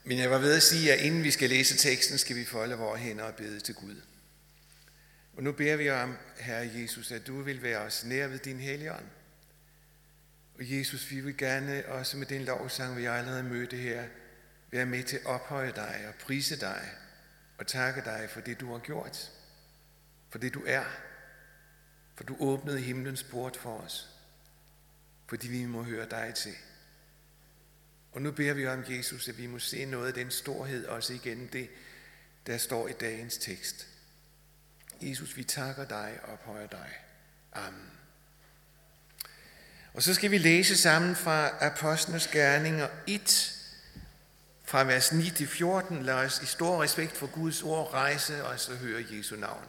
Men jeg var ved at sige, at inden vi skal læse teksten, skal vi folde vores hænder og bede til Gud. Og nu beder vi om, Herre Jesus, at du vil være os nær ved din Helligånd. Og Jesus, vi vil gerne også med den lovsang, vi allerede mødte her, være med til at ophøje dig og prise dig og takke dig for det, du har gjort. For det, du er. For du åbnede himlens port for os. Fordi vi må høre dig til. Og nu beder vi om, Jesus, at vi må se noget af den storhed også igennem det, der står i dagens tekst. Jesus, vi takker dig og ophøjer dig. Amen. Og så skal vi læse sammen fra Apostlenes Gerninger 1, fra vers 9 til 14. Lad os i stor respekt for Guds ord rejse og så høre Jesu navn.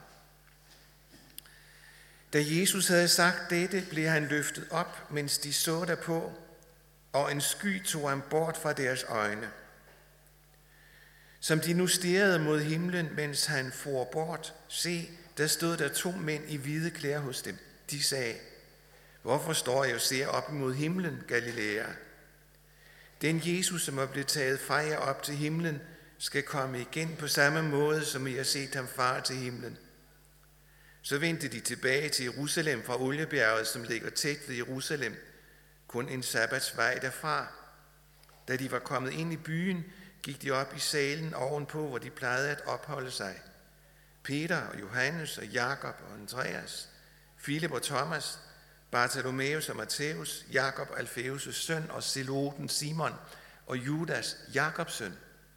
Da Jesus havde sagt dette, blev han løftet op, mens de så derpå, og en sky tog ham bort fra deres øjne. Som de nu stirrede mod himlen, mens han for bort, se, der stod der 2 mænd i hvide klæder hos dem. De sagde, hvorfor står jeg og ser op imod himlen, Galilæer? Den Jesus, som er blevet taget fra jer op til himlen, skal komme igen på samme måde, som I har set ham fare til himlen. Så vendte de tilbage til Jerusalem fra Oliebjerget, som ligger tæt ved Jerusalem, kun en sabbatsvej derfra. Da de var kommet ind i byen, gik de op i salen ovenpå, hvor de plejede at opholde sig. Peter og Johannes og Jakob og Andreas, Filip og Thomas, Bartholomeus og Matthæus, Jakob Alfæus' søn og Zeloten Simon og Judas, Jakobs søn.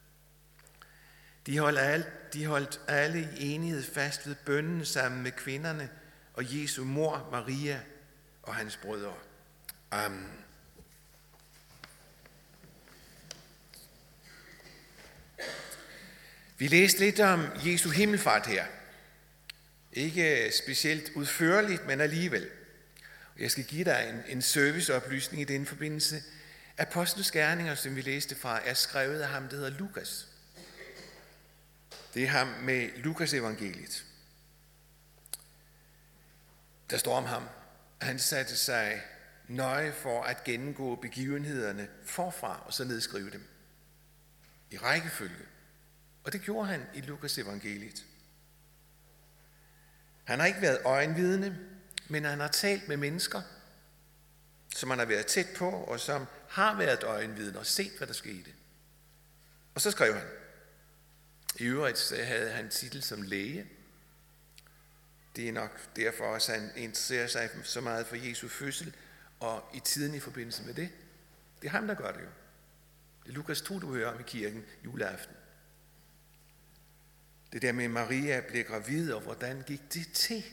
De holdt alle i enighed fast ved bønnen sammen med kvinderne og Jesu mor Maria og hans brødre. Amen. Vi læste lidt om Jesu himmelfart her. Ikke specielt udførligt, men alligevel. Jeg skal give dig en serviceoplysning i den forbindelse. Apostlenes Gerninger, som vi læste fra, er skrevet af ham, der hedder Lukas. Det er ham med Lukas evangeliet. Der står om ham, at han satte sig nøje for at gennemgå begivenhederne forfra og så nedskrive dem i rækkefølge. Og det gjorde han i Lukas evangeliet. Han har ikke været øjenvidne, men han har talt med mennesker, som han har været tæt på, og som har været øjenvidne og set, hvad der skete. Og så skrev han. I øvrigt havde han titel som læge. Det er nok derfor også, han interesserer sig så meget for Jesu fødsel, og i tiden i forbindelse med det. Det er ham, der gør det jo. Det er Lukas 2, du hører om i kirken juleaften. Det der med Maria blev gravid, og hvordan gik det til?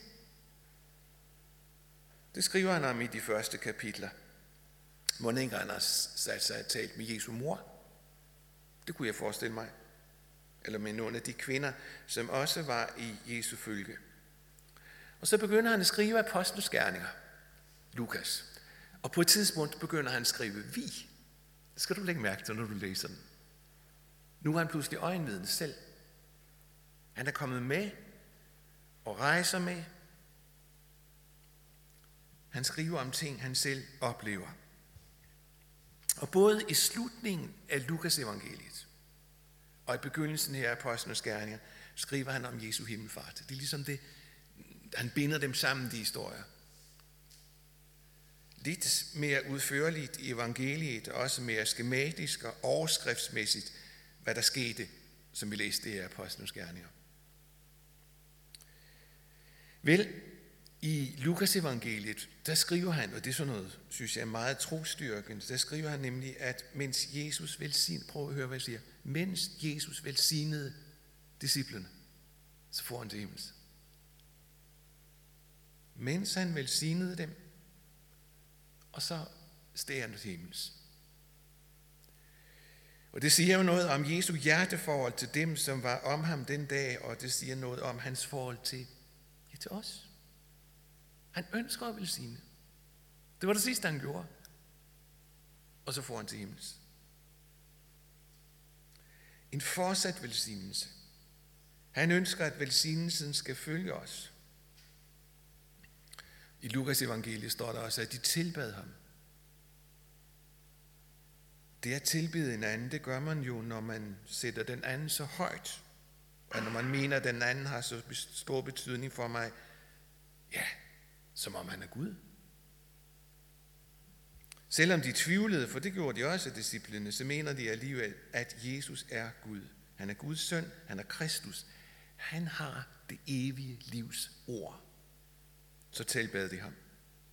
Det skriver han om i de første kapitler. Må ikke han har sat sig og talt med Jesu mor? Det kunne jeg forestille mig. Eller med nogle af de kvinder, som også var i Jesu følge. Og så begynder han at skrive Apostlenes Gerninger, Lukas. Og på et tidspunkt begynder han at skrive vi. Det skal du lægge mærke til, når du læser den. Nu er han pludselig øjenvidne selv. Han er kommet med og rejser med. Han skriver om ting, han selv oplever. Og både i slutningen af Lukas evangeliet og i begyndelsen her af Apostlenes Gerninger skriver han om Jesu himmelfart. Det er ligesom det, han binder dem sammen, de historier. Lidt mere udførligt i evangeliet, også mere skematisk og overskriftsmæssigt, hvad der skete, som vi læste her i Apostlenes Gerninger. Vel, i Lukas evangeliet, der skriver han, og det er sådan noget, synes jeg er meget trosstyrkende, der skriver han nemlig, at mens Jesus velsignede, prøv at høre, hvad jeg siger, mens Jesus velsignede disciplene, så får han til himmels. Mens han velsignede dem, og så steg han til himmels. Og det siger jo noget om Jesu hjerteforhold til dem, som var om ham den dag, og det siger noget om hans forhold til os. Han ønsker at velsigne. Det var det sidste, han gjorde. Og så får han til himmels. En fortsat velsignelse. Han ønsker, at velsignelsen skal følge os. I Lukas evangeliet står der også, at de tilbad ham. Det at tilbede en anden, det gør man jo, når man sætter den anden så højt. Og når man mener, at den anden har så stor betydning for mig, ja, som om han er Gud. Selvom de tvivlede, for det gjorde de også af disciplene, så mener de alligevel, at Jesus er Gud. Han er Guds søn, han er Kristus. Han har det evige livs ord. Så tilbad de ham.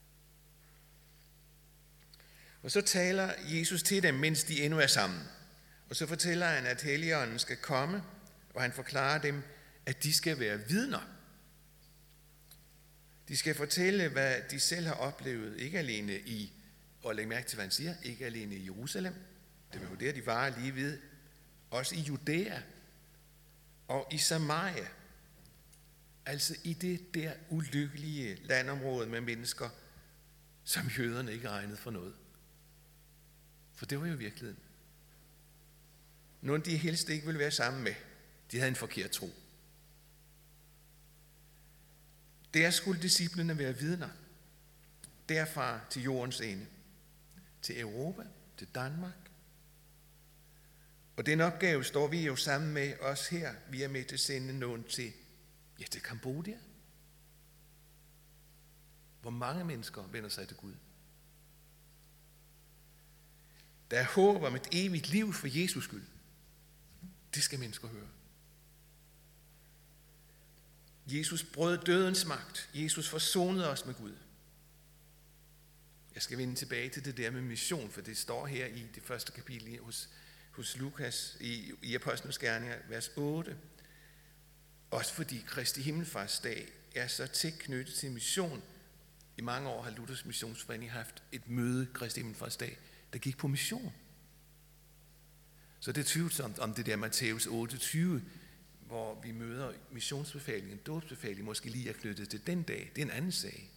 Og så taler Jesus til dem, mens de endnu er sammen. Og så fortæller han, at Helligånden skal komme, og han forklarer dem, at de skal være vidner. De skal fortælle, hvad de selv har oplevet, ikke alene i, og læg mærke til, hvad han siger, ikke alene i Jerusalem. Det var jo der, de var lige ved. Også i Judæa og i Samaria. Altså i det der ulykkelige landområde med mennesker, som jøderne ikke regnede for noget. For det var jo virkeligheden. Nogle de helst ikke ville være sammen med. De havde en forkert tro. Der skulle disciplene være vidner. Derfra til jordens ende. Til Europa, til Danmark. Og den opgave står vi jo sammen med os her. Vi er med til at sende nogen til Kambodja. Hvor mange mennesker vender sig til Gud. Der er håb om et evigt liv for Jesus skyld. Det skal mennesker høre. Jesus brød dødens magt. Jesus forsonede os med Gud. Jeg skal vende tilbage til det der med mission, for det står her i det første kapitel hos Lukas i Apostlenes Gerninger, vers 8. Også fordi Kristi Himmelfartsdag er så tæt knyttet til mission. I mange år har Luthers Missionsforening haft et møde, Kristi Himmelfartsdag, der gik på mission. Så det er tvivlsomt om det der Matthæus 28, hvor vi møder missionsbefalingen, dåbsbefalingen, måske lige er knyttet til den dag. Det er en anden sag.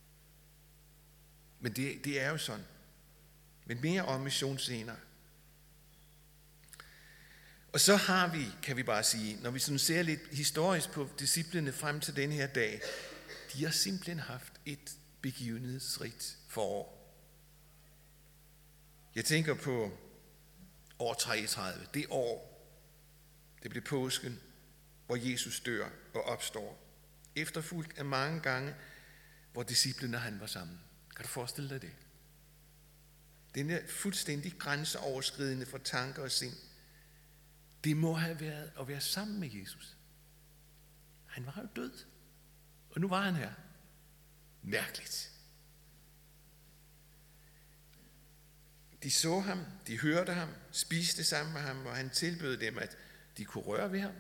Men det er jo sådan. Men mere om mission senere. Og så har vi, kan vi bare sige, når vi sådan ser lidt historisk på disciplene frem til den her dag, de har simpelthen haft et begivenhedsrigt forår. Jeg tænker på år 33, det år, det blev påsken, hvor Jesus dør og opstår. Efterfulgt af mange gange, hvor disciplene og han var sammen. Kan du forestille dig det? Den er fuldstændig grænseoverskridende for tanker og sind. Det må have været at være sammen med Jesus. Han var jo død, og nu var han her. Mærkeligt. De så ham, de hørte ham, spiste sammen med ham, og han tilbød dem, at de kunne røre ved ham.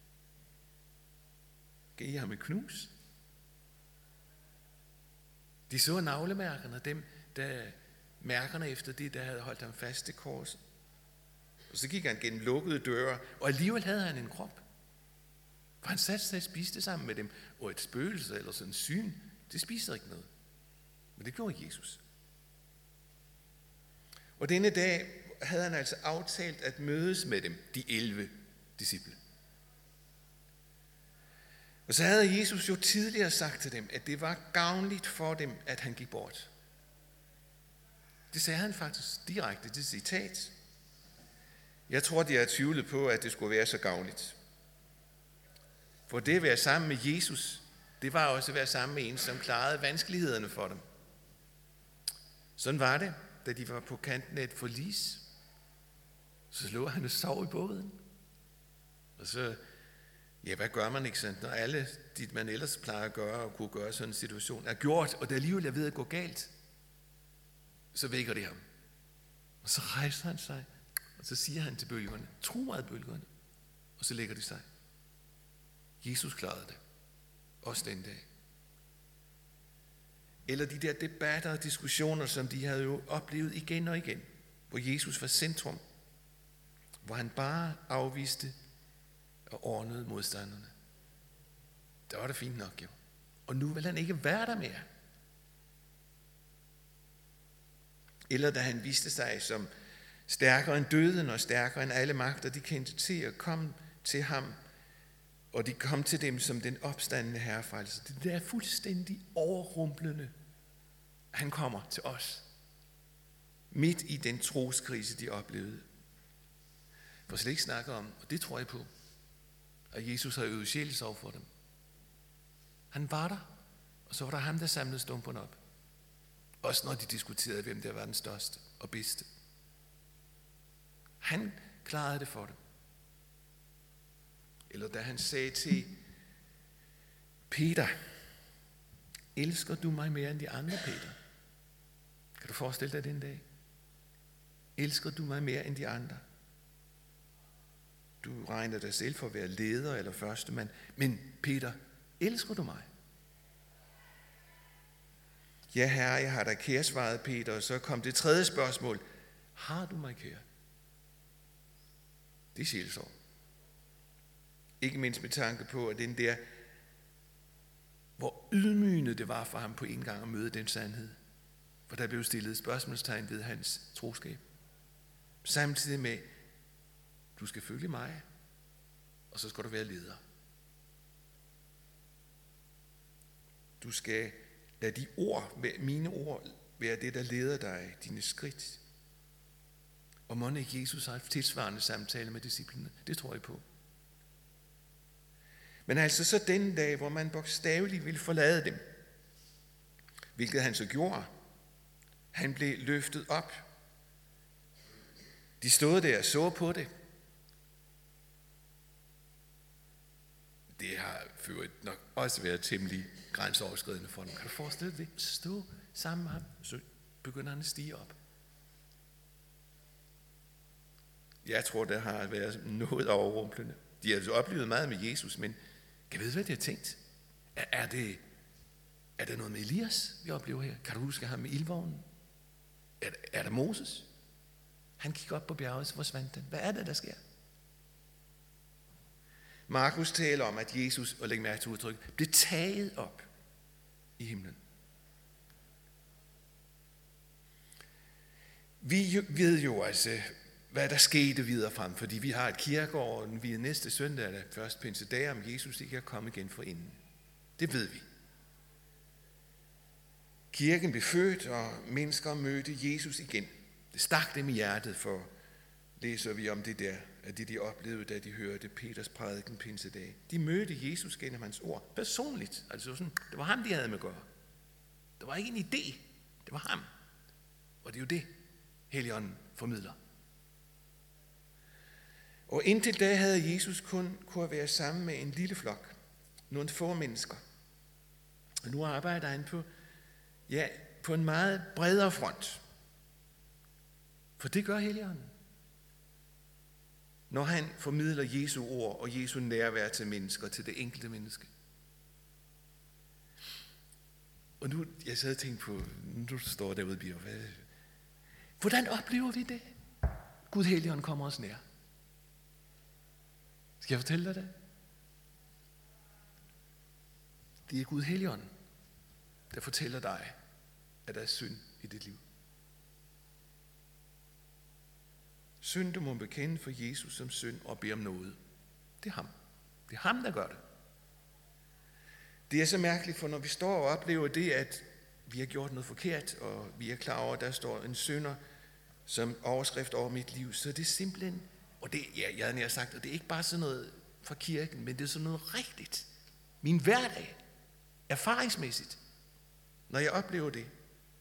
Gav ham et knus. De så navlemærkerne, dem der mærkerne efter det, der havde holdt ham fast til korset. Og så gik han gennem lukkede døre, og alligevel havde han en krop. For han satte sig og spiste sammen med dem, og et spøgelse eller sådan en syn, det spiste ikke noget. Men det gjorde Jesus. Og denne dag havde han altså aftalt at mødes med dem, de 11 disciple. Og så havde Jesus jo tidligere sagt til dem, at det var gavnligt for dem, at han gik bort. Det sagde han faktisk direkte, det citat. Jeg tror, de har tvivlet på, at det skulle være så gavnligt. For det at være sammen med Jesus, det var også at være sammen med en, som klarede vanskelighederne for dem. Sådan var det, da de var på kanten af et forlis. Så lå han og sov i båden. Og så, hvad gør man ikke sådan, når alle det, man ellers plejer at gøre og kunne gøre sådan en situation, er gjort, og det alligevel er ved at gå galt, så vækker det ham. Og så rejser han sig, og så siger han til bølgerne, tro meget bølgerne, og så lægger de sig. Jesus klarede det, også den dag. Eller de der debatter og diskussioner, som de havde jo oplevet igen og igen, hvor Jesus var centrum, hvor han bare afviste og ordnede modstanderne. Det var det fint nok jo. Og nu vil han ikke være der mere. Eller da han viste sig som stærkere end døden og stærkere end alle magter, de kendte til at komme til ham, og de kom til dem som den opstandende herrefrelser. Det der er fuldstændig overrumplende. Han kommer til os. midt i den troskrise, de oplevede. For slet ikke snakke om, og det tror jeg på, at Jesus har øvet sjælsorg for dem. Han var der, og så var der ham, der samlede stumperne op. Også når de diskuterede, hvem der var den største og bedste. Han klarede det for dem. Eller da han sagde til Peter, elsker du mig mere end de andre, Peter? Kan du forestille dig den dag? Elsker du mig mere end de andre? Du regner dig selv for at være leder eller førstemand, men Peter, elsker du mig? Ja, herre, jeg har dig kær, svarede Peter, og så kom det tredje spørgsmål. Har du mig kær? Det er sjælsorg. Ikke mindst med tanke på, at den der, hvor ydmygende det var for ham på en gang at møde den sandhed. For der blev stillet spørgsmålstegn ved hans troskab. Samtidig med, du skal følge mig, og så skal du være leder. Du skal lade mine ord, være det, der leder dig, dine skridt. Og må ikke Jesus har haft tilsvarende samtale med disciplene? Det tror jeg på. Men altså så den dag, hvor man bogstaveligt ville forlade dem, hvilket han så gjorde, han blev løftet op. De stod der og så på det. Det har for øvrigt nok også været temmelig grænseoverskridende for dem. Kan du forestille dig det? Stå sammen med ham, så begynder han at stige op. Jeg tror, det har været noget overrumplende. De har altså oplevet meget med Jesus, men kan jeg vide, hvad de har tænkt? Er det noget med Elias, vi oplever her? Kan du huske ham med ildvognen? Er det Moses? Han gik op på bjerget, så forsvandt den. Hvad er det, der sker? Markus taler om, at Jesus, og læg mærke til udtryk, blev taget op i himlen. Vi ved jo altså, hvad der skete videre frem, fordi vi har et kirkegård, og vi er næste søndag, eller først pinsedag, om Jesus ikke er kommet igen for inden. Det ved vi. Kirken blev født, og mennesker mødte Jesus igen. Det stak dem i hjertet, for læser vi om det der, at det de oplevede, da de hørte Peters prædiken pinsedag. De mødte Jesus gennem hans ord, personligt. Altså sådan, det var ham, de havde med at gøre. Det var ikke en idé, det var ham. Og det er jo det, Helligånden formidler. Og indtil da havde Jesus kun kunne være sammen med en lille flok, nogle få mennesker. Og nu arbejder han på en meget bredere front. For det gør Helligånden. Når han formidler Jesu ord og Jesu nærvær til mennesker, til det enkelte menneske. Og nu, jeg sad og tænkte på, nu står derude, Birger, hvordan oplever vi det? Gud Helligånden kommer os nær. Skal jeg fortælle dig det? Det er Gud Helligånden, der fortæller dig, at der er synd i dit liv. Synd, du må bekende for Jesus som synd og bede om noget. Det er ham. Det er ham, der gør det. Det er så mærkeligt, for når vi står og oplever det, at vi har gjort noget forkert, og vi er klar over, at der står en synder som overskrift over mit liv, så det er simpelthen, og det, jeg havde nær sagt, og det er ikke bare sådan noget fra kirken, men det er sådan noget rigtigt. Min hverdag, erfaringsmæssigt, når jeg oplever det,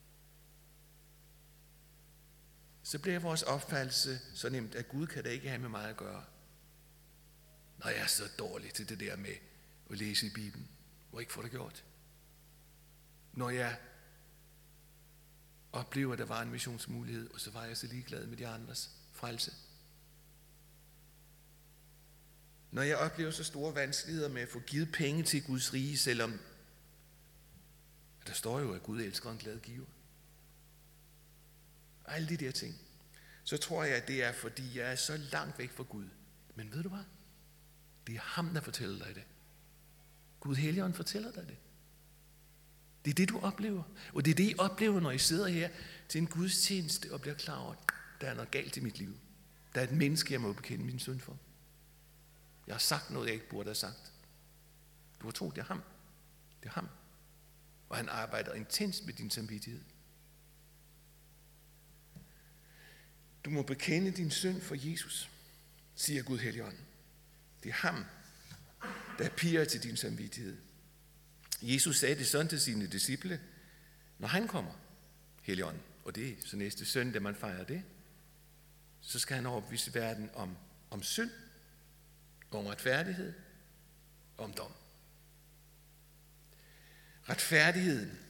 så bliver vores opfattelse så nemt, at Gud kan da ikke have med mig at gøre. Når jeg er så dårlig til det der med at læse i Bibelen, og ikke få det gjort. Når jeg oplever, at der var en missionsmulighed, og så var jeg så ligeglad med de andres frelse. Når jeg oplever så store vanskeligheder med at få givet penge til Guds rige, selvom der står jo, at Gud elsker en glad giver. Og alle de der ting. Så tror jeg, at det er, fordi jeg er så langt væk fra Gud. Men ved du hvad? Det er ham, der fortæller dig det. Gud Helligånden fortæller dig det. Det er det, du oplever. Og det er det, I oplever, når I sidder her til en gudstjeneste og bliver klar over, at der er noget galt i mit liv. Der er et menneske, jeg må bekende min synd for. Jeg har sagt noget, jeg ikke burde have sagt. Du har troet, det er ham. Det er ham. Og han arbejder intenst med din samvittighed. Du må bekende din synd for Jesus, siger Gud Helligånden. Det er ham, der pirrer til din samvittighed. Jesus sagde det sådan til sine disciple, når han kommer, Helligånden, og det er så næste søndag, man fejrer det, så skal han overbevise verden om synd, om retfærdighed og om dom. Retfærdigheden,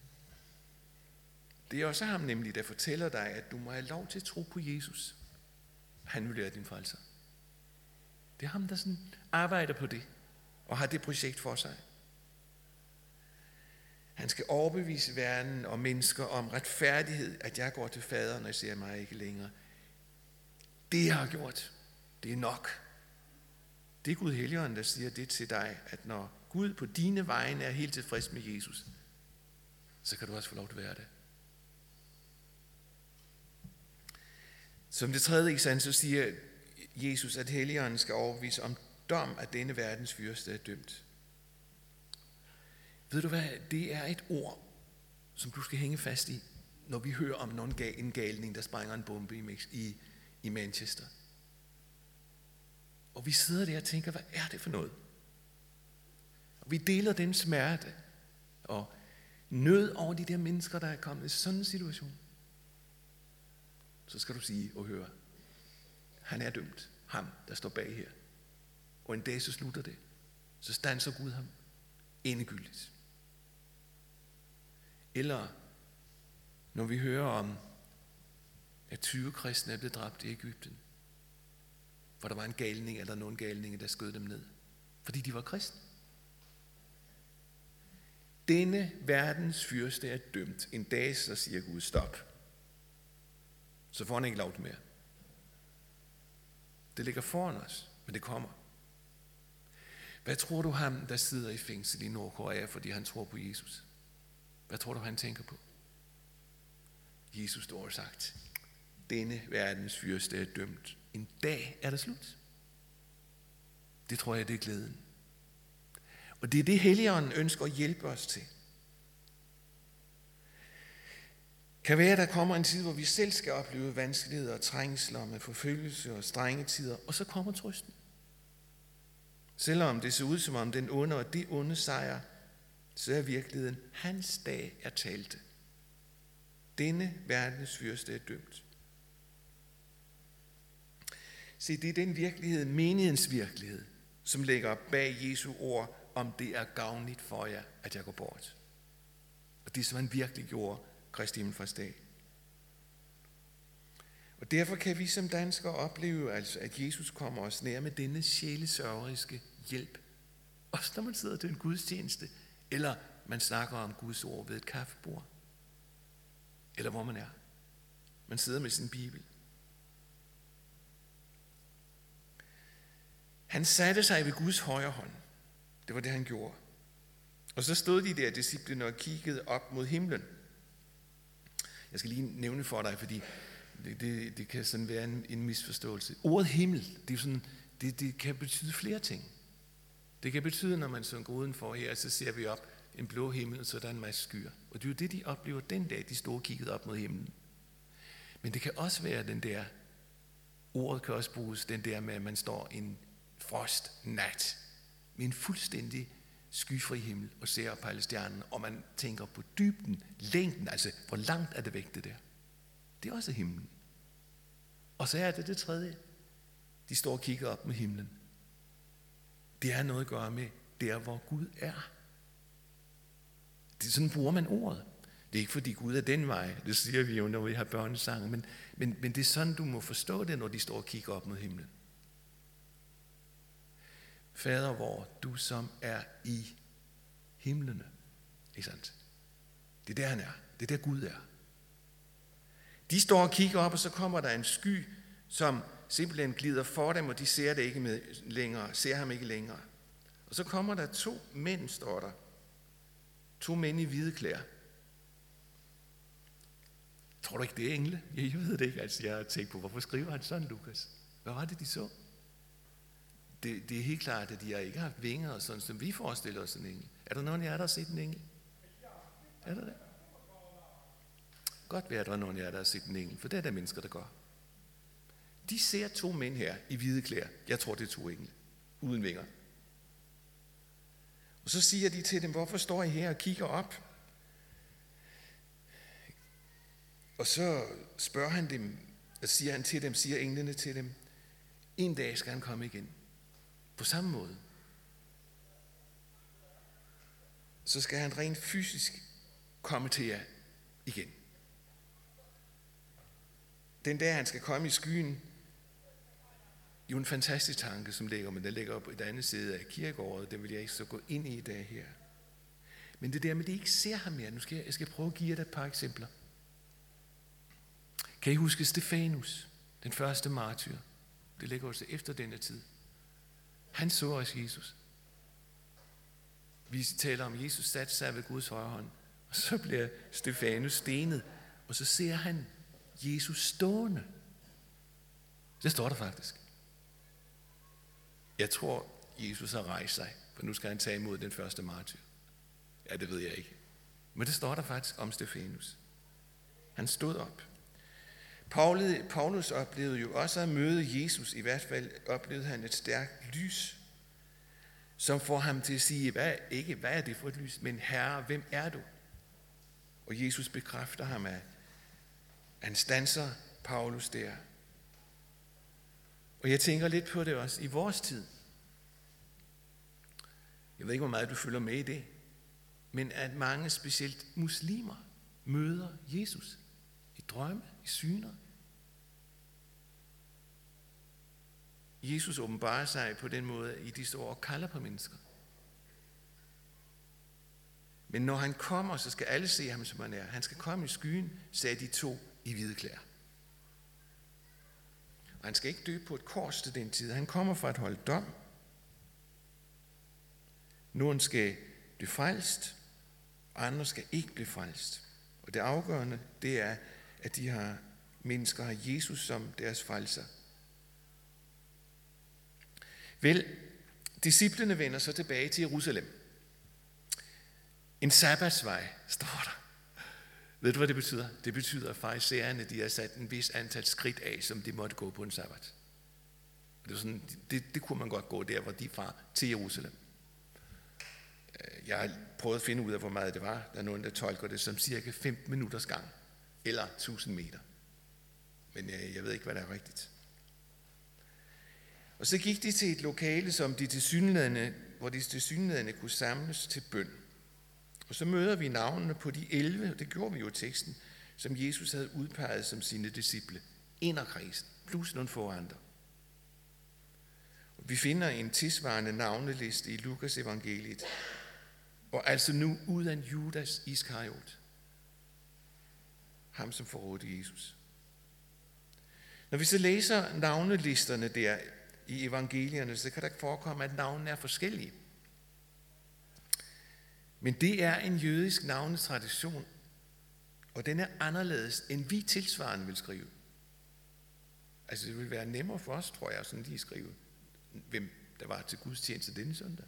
det er også ham nemlig, der fortæller dig, at du må have lov til at tro på Jesus. Han vil være din frelser. Det er ham, der sådan arbejder på det, og har det projekt for sig. Han skal overbevise verden og mennesker om retfærdighed, at jeg går til faderen og ser mig ikke længere. Det jeg har gjort, det er nok. Det er Gud Helligånden, der siger det til dig, at når Gud på dine vegne er helt tilfreds med Jesus, så kan du også få lov til at være det. Som det tredje eksempel, så siger Jesus, at Helligånden skal overbevise om dom, at denne verdens fyrste er dømt. Ved du hvad? Det er et ord, som du skal hænge fast i, når vi hører om en galning, der sprænger en bombe i Manchester. Og vi sidder der og tænker, hvad er det for noget? Og vi deler den smerte og nød over de der mennesker, der er kommet i sådan en situation. Så skal du sige og høre, han er dømt, ham der står bag her. Og en dag så slutter det. Så standser Gud ham endegyldigt. Eller når vi hører om, at 20 kristne er blevet dræbt i Egypten, for der var en galning eller nogle galninge, der skød dem ned, fordi de var kristne. Denne verdens fyrste er dømt. En dag så siger Gud stop. Så får han ikke lov til mere. Det ligger foran os, men det kommer. Hvad tror du ham, der sidder i fængsel i Nordkorea, fordi han tror på Jesus? Hvad tror du, han tænker på? Jesus står og sagt, denne verdens fyrste er dømt. En dag er der slut. Det tror jeg, det er glæden. Og det er det, Helligånden ønsker at hjælpe os til. Kan være, der kommer en tid, hvor vi selv skal opleve vanskeligheder og trængsler med forfølgelse og strenge tider, og så kommer trøsten. Selvom det ser ud som om den onde og det onde sejr, så er virkeligheden, hans dag er talte. Denne verdens fyrste er dømt. Se, det er den virkelighed, menighedens virkelighed, som ligger bag Jesu ord, om det er gavnligt for jer, at jeg går bort. Og det, som han virkelig gjorde Kristi himmelfartsdag. Og derfor kan vi som danskere opleve, altså, at Jesus kommer os nær med denne sjælesørgeriske hjælp. Også når man sidder til en gudstjeneste, eller man snakker om Guds ord ved et kaffebord. Eller hvor man er. Man sidder med sin bibel. Han satte sig ved Guds højre hånd. Det var det, han gjorde. Og så stod de der disciplene og kiggede op mod himlen. Jeg skal lige nævne for dig, fordi det kan sådan være en misforståelse. Ordet himmel, det kan betyde flere ting. Det kan betyde, når man så går udenfor her, så ser vi op en blå himmel, og så er der en masse skyer. Og det er jo det, de oplever den dag, de stod og kiggede op mod himlen. Men det kan også være den der, ordet kan også bruges, den der med, at man står en frostnat med en fuldstændig skyfri himmel og ser op på alle stjernerne, og man tænker på dybden, længden, altså hvor langt er det væk det der. Det er også himlen. Og så er det tredje. De står og kigger op med himlen. Det har noget at gøre med der, hvor Gud er. Sådan bruger man ordet. Det er ikke fordi Gud er den vej, det siger vi jo, når vi har børnesange, men det er sådan, du må forstå det, når de står og kigger op mod himlen. Fader vor, du som er i himlene. Ikke sandt? Det er der han er. Det er der Gud er. De står og kigger op, og så kommer der en sky, som simpelthen glider for dem, og de ser det ikke med længere, ser ham ikke længere. Og så kommer der 2 mænd, står der. 2 mænd i hvide klæder. Tror du ikke, det er engle? Jeg ved det ikke. Altså, jeg har tænkt på, hvorfor skriver han sådan, Lukas? Hvad var det, de så? Det er helt klart, at de har ikke haft vinger, og sådan, som vi forestiller os en engel. Er der nogen af jer, der har set en engel? Er der det? Godt være, at der er nogen af jer, der har set en engel, for det er der mennesker, der gør. De ser 2 mænd her i hvide klæder. Jeg tror, det er 2 engle, uden vinger. Og så siger de til dem, hvorfor står I her og kigger op? Og så spørger han dem, og siger englene til dem, en dag skal han komme igen. På samme måde. Så skal han rent fysisk komme til jer igen. Den dag han skal komme i skyen, jo en fantastisk tanke, som ligger, men den ligger på et andet side af kirkegården, den vil jeg ikke så gå ind i dag her. Men det der med, at de ikke ser ham mere, jeg skal prøve at give jer et par eksempler. Kan I huske Stefanus, den første martyr? Det ligger også efter denne tid. Han så også Jesus. Vi taler om, Jesus satte sig ved Guds højre hånd, og så bliver Stefanus stenet, og så ser han Jesus stående. Det står der faktisk. Jeg tror, Jesus har rejst sig, for nu skal han tage imod den første martyr. Ja, det ved jeg ikke. Men det står der faktisk om Stefanus. Han stod op. Paulus oplevede jo også at møde Jesus. I hvert fald oplevede han et stærkt lys, som får ham til at sige, hvad er det for et lys, men Herre, hvem er du? Og Jesus bekræfter ham, at han standser Paulus der. Og jeg tænker lidt på det også i vores tid. Jeg ved ikke, hvor meget du følger med i det, men at mange, specielt muslimer, møder Jesus i drømme, i syner. Jesus åbenbarer sig på den måde i disse år og kalder på mennesker. Men når han kommer, så skal alle se ham, som han er. Han skal komme i skyen, sagde de 2 i hvide klæder. Og han skal ikke dø på et kors til den tid. Han kommer for at holde dom. Nogen skal blive frelst, og andre skal ikke blive frelst. Og det afgørende, det er, at mennesker har Jesus som deres frelser. Vel, disciplene vender så tilbage til Jerusalem. En sabbatsvej, står der. Ved du, hvad det betyder? Det betyder, at farisæerne, de har sat en vis antal skridt af, som de måtte gå på en sabbat. Det, sådan, det kunne man godt gå der, hvor de fra til Jerusalem. Jeg har prøvet at finde ud af, hvor meget det var. Der er nogen, der tolker det som cirka 15 minutters gang, eller 1000 meter. Men jeg ved ikke, hvad der er rigtigt. Og så gik de til et lokale, hvor de tilsyneladende kunne samles til bøn. Og så møder vi navnene på de 11, det gjorde vi jo i teksten, som Jesus havde udpeget som sine disciple. Inderkredsen, plus nogle få andre. Vi finder en tilsvarende navneliste i Lukas evangeliet, og altså nu uden Judas Iskariot, ham som forrådte Jesus. Når vi så læser navnelisterne der i evangelierne, så kan der forekomme, at navnene er forskellige. Men det er en jødisk navnetradition, og den er anderledes, end vi tilsvarende vil skrive. Altså det vil være nemmere for os, tror jeg, sådan lige skrive, hvem der var til gudstjeneste denne søndag.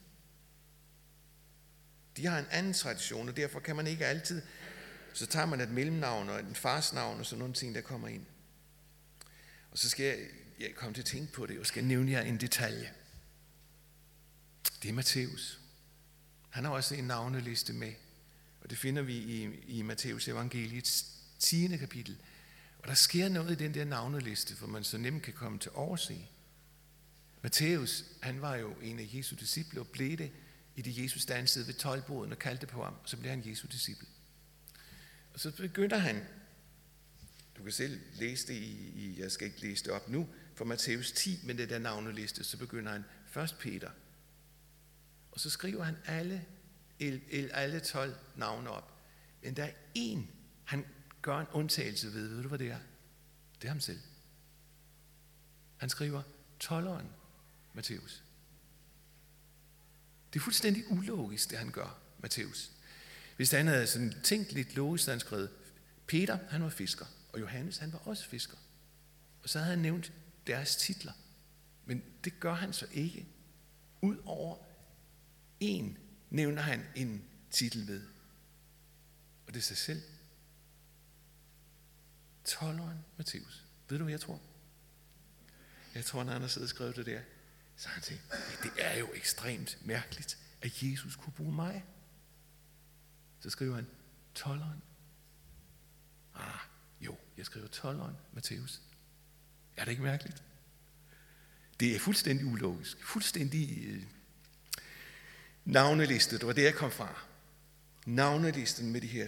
De har en anden tradition, og derfor kan man ikke altid, så tager man et mellemnavn og en farsnavn og sådan nogle ting, der kommer ind. Og så skal jeg komme til at tænke på det, og skal nævne jer en detalje. Det er Matthæus. Han har også en navneliste med, og det finder vi i Matthæus evangeliets 10. kapitel. Og der sker noget i den der navneliste, for man så nemt kan komme til overse. Matthæus, han var jo en af Jesu disciple, og blev det i det Jesus dansede ved toldboden og kaldte på ham, og så blev han Jesu disciple. Og så begynder han, du kan selv læse det jeg skal ikke læse det op nu, for Matthæus 10, men det der navneliste, så begynder han først Peter. Og så skriver han alle 12 navne op. Men der er en, han gør en undtagelse ved. Ved du, hvad det er? Det er ham selv. Han skriver 12'eren Matthæus. Det er fuldstændig ulogisk, det han gør, Matthæus. Hvis han havde sådan tænkt lidt logisk, så han skrevet, Peter, han var fisker, og Johannes, han var også fisker. Og så havde han nævnt deres titler. Men det gør han så ikke. Udover en nævner han en titel ved. Og det er sig selv. 12'eren Matthæus. Ved du, hvad jeg tror? Jeg tror, han har siddet og skrevet det der. Så han tænkte, det er jo ekstremt mærkeligt, at Jesus kunne bruge mig. Så skriver han, 12'eren. Jo, jeg skriver 12'eren, Matthæus. Er det ikke mærkeligt? Det er fuldstændig ulogisk. Fuldstændig navneliste. Det var det, jeg kom fra. Navnelisten med de her.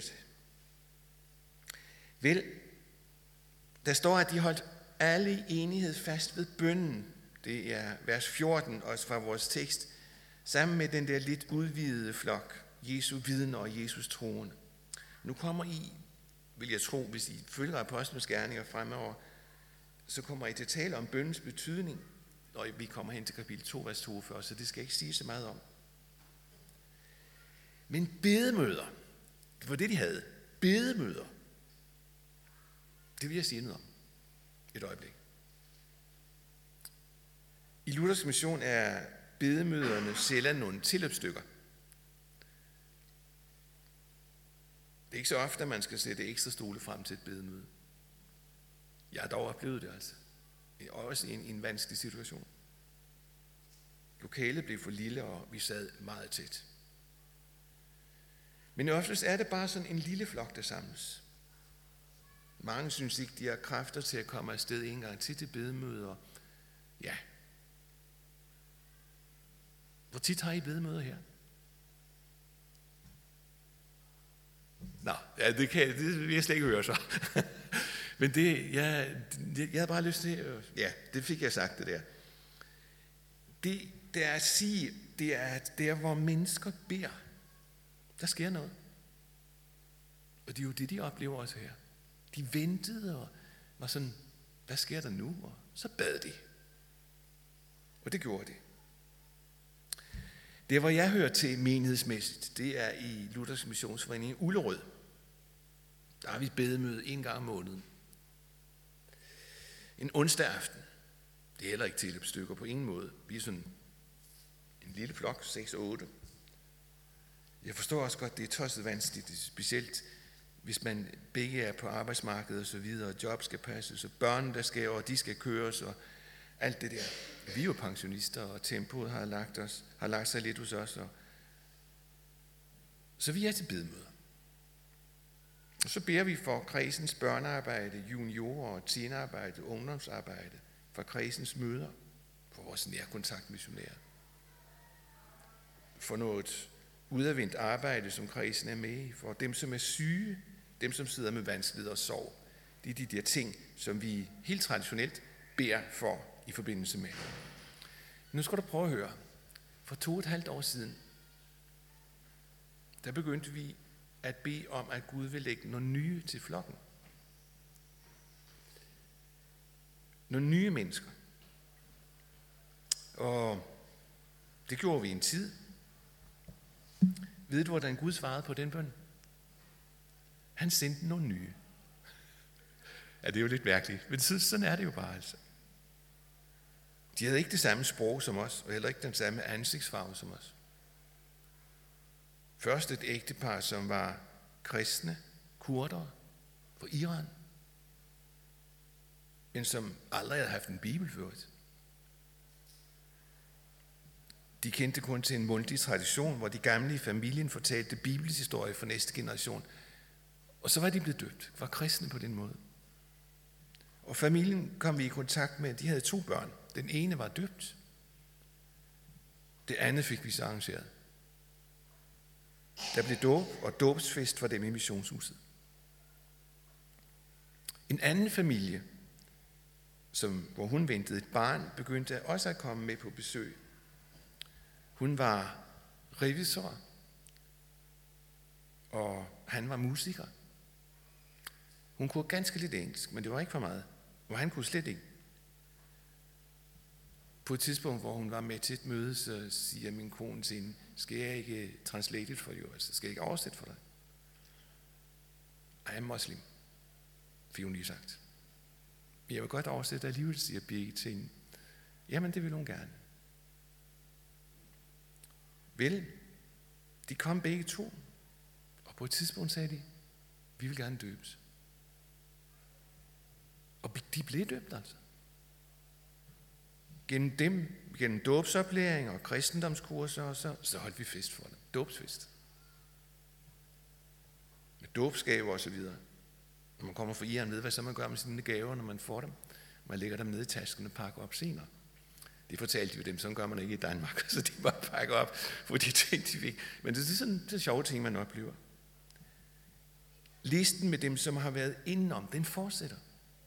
Vel, der står, at de holdt alle i enighed fast ved bønnen. Det er vers 14, også fra vores tekst. Sammen med den der lidt udvidede flok. Jesu vidner og Jesus troende. Nu kommer I, vil jeg tro, hvis I følger apostlenes gerninger fremover, så kommer I til at tale om bønnens betydning, når vi kommer hen til kapitel 2, vers 42, så det skal jeg ikke sige så meget om. Men bedemøder, det var det, de havde. Bedemøder. Det vil jeg sige noget om. Et øjeblik. I Luthers mission er bedemøderne sjældent nogle tilløbsstykker. Det er ikke så ofte, at man skal sætte ekstra stole frem til et bedemøde. Jeg har dog oplevet det altså. Også i en vanskelig situation. Lokalet blev for lille, og vi sad meget tæt. Men oftest er det bare sådan en lille flok, der samles. Mange synes ikke, de har kræfter til at komme afsted en gang til bedemøder. Ja. Hvor tit har I bedemøder her? Nå, ja, det vil jeg slet ikke høre så. Men jeg havde bare lyst til, ja, det fik jeg sagt det der. Det er at sige, det er der, hvor mennesker beder. Der sker noget. Og det er jo det, de oplever også her. De ventede og var sådan, hvad sker der nu? Og så bad de. Og det gjorde de. Det, hvor jeg hører til menighedsmæssigt, det er i Luthers Missionsforening i Ullerød. Der har vi bedemøde en gang om måneden. En onsdag aften. Det er heller ikke tilløbsstykker på ingen måde. Vi er sådan en lille flok, 6-8. Jeg forstår også godt, det er tosset vanskeligt, specielt hvis man begge er på arbejdsmarkedet og så videre, og job skal passes, og børn, der skal, og de skal køres, og alt det der. Vi er jo pensionister, og tempoet har lagt sig lidt hos os. Så vi er til bedemøder. Og så beder vi for kredsens børnearbejde, juniorer og teenarbejde, ungdomsarbejde, for kredsens møder, for vores nærkontaktmissionærer. For noget udadvendt arbejde, som kredsen er med i, for dem, som er syge, dem, som sidder med vanskeligheder og sorg. Det er de der ting, som vi helt traditionelt beder for i forbindelse med. Nu skal du prøve at høre. For 2,5 år siden, der begyndte vi at bede om, at Gud vil lægge nogle nye til flokken. Nogle nye mennesker. Og det gjorde vi en tid. Ved du, hvordan Gud svarede på den bøn? Han sendte nogle nye. Ja, det er jo lidt mærkeligt, men sådan er det jo bare altså. De havde ikke det samme sprog som os, og heller ikke den samme ansigtsfarve som os. Først et ægtepar, som var kristne, kurdere fra Iran, men som aldrig havde haft en bibel før. De kendte kun til en mundtlig tradition, hvor de gamle i familien fortalte bibelhistorie for næste generation. Og så var de blevet døbt, var kristne på den måde. Og familien kom vi i kontakt med, de havde 2 børn. Den ene var døbt. Det andet fik vi så arrangeret. Der blev dåb og dåbsfest for dem i missionshuset. En anden familie, hvor hun ventede et barn, begyndte også at komme med på besøg. Hun var revisor, og han var musiker. Hun kunne ganske lidt engelsk, men det var ikke for meget. Og han kunne slet ikke. På et tidspunkt, hvor hun var med til et møde, så siger min kone til hende, skal jeg ikke translate it for you? Altså, skal jeg ikke oversætte for dig? I am muslim, fik hun lige sagt. Men jeg vil godt oversætte alligevel, siger Birgit til hende. Jamen, det vil hun gerne. Vel, de kom begge 2, og på et tidspunkt sagde de, vi vil gerne døbes. Og de blev døbt altså. Gennem dåbsoplæring og kristendomskurser, og så holdt vi fest for dem. Dåbsfest. Med dåbsgaver og så videre. Når man kommer fra Iran, ved hvad så man gør med sine gaver, når man får dem. Man lægger dem ned i tasken og pakker op senere. Det fortalte de jo dem, sådan gør man ikke i Danmark, så de bare pakker op for de ting, de fik. Men det er sådan det sjove ting, man oplever. Listen med dem, som har været indenom, den fortsætter.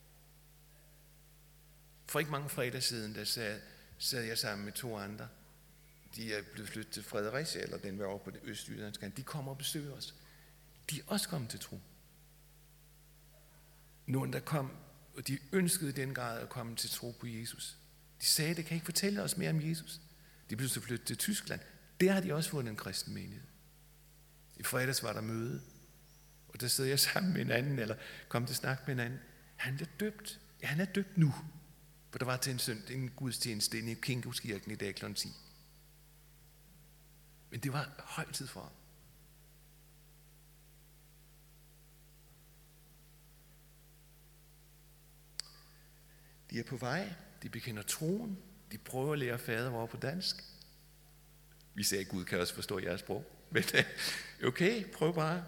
For ikke mange fredag siden, der sad jeg sammen med 2 andre. De er blevet flyttet til Fredericia, eller den var over på det østjyllandske. De kommer og besøger os. De er også kommet til tro. Nogle, der kom, og de ønskede i den grad at komme til tro på Jesus. De sagde, det kan ikke fortælle os mere om Jesus. De blev så flyttet til Tyskland. Der har de også fundet en kristen menighed. I fredags var der møde, og der sidder jeg sammen med en anden, eller kom til snak med en anden. Han er døbt. Ja, han er døbt nu. For der var til en gudstjeneste inde i Kinkoskirken i dag kl. 10. Men det var højtid for ham. De er på vej, de bekender troen, de prøver at lære fadervor på dansk. Vi sagde, at Gud kan også forstå jeres sprog. Men okay, prøv bare.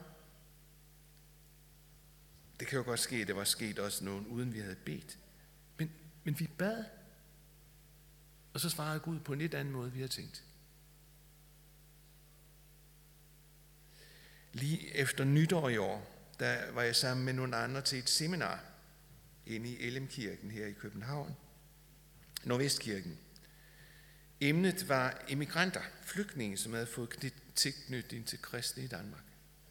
Det kan jo godt ske, det var sket også nogen, uden vi havde bedt. Men vi bad, og så svarede Gud på en lidt anden måde, vi havde tænkt. Lige efter nytår i år, der var jeg sammen med nogle andre til et seminar inde i Ellemkirken her i København, Nordvestkirken. Emnet var immigranter, flygtninge, som havde fået tilknytning til kristne i Danmark.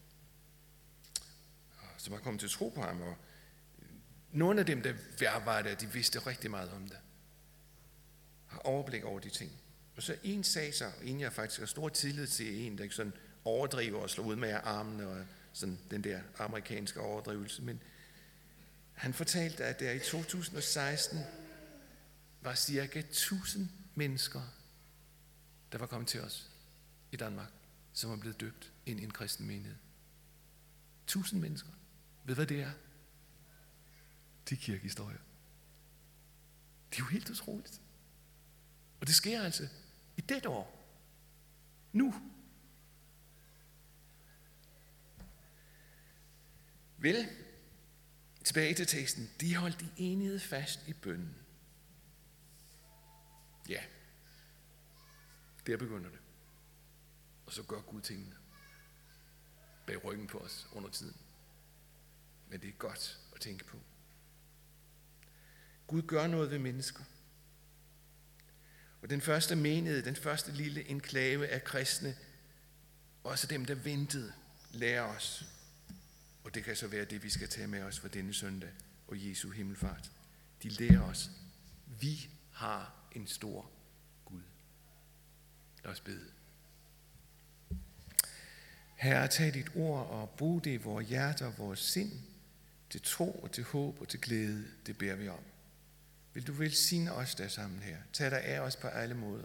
Som var kommet til tro på ham, og nogle af dem, der var der, de vidste rigtig meget om det. Har overblik over de ting. Og så en sag så, en jeg faktisk har stor tillid til, en der ikke sådan overdriver og slår ud med armene og sådan den der amerikanske overdrivelse, men han fortalte, at der i 2016 var cirka 1000 mennesker, der var kommet til os i Danmark, som var blevet døbt ind i en kristen menighed. 1000 mennesker. Ved hvad det er? Det er kirkehistorier. Det er jo helt utroligt. Og det sker altså i dette år. Nu. Vel, tilbage til teksten. De holdt i enighed fast i bønnen. Ja, der begynder det. Og så gør Gud tingene bag ryggen på os under tiden. Men det er godt at tænke på. Gud gør noget ved mennesker. Og den første menighed, den første lille enklave af kristne, også dem, der ventede, lærer os. Og det kan så være det, vi skal tage med os for denne søndag og Jesu himmelfart. De lærer os, vi har en stor Gud. Lad os bede. Herre, tag dit ord og brug det i vores hjerter og vores sind, til tro og til håb og til glæde, det beder vi om. Vil du velsigne os der sammen her? Tag dig af os på alle måder.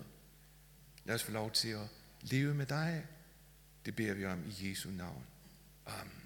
Lad os få lov til at leve med dig. Det beder vi om i Jesu navn. Amen.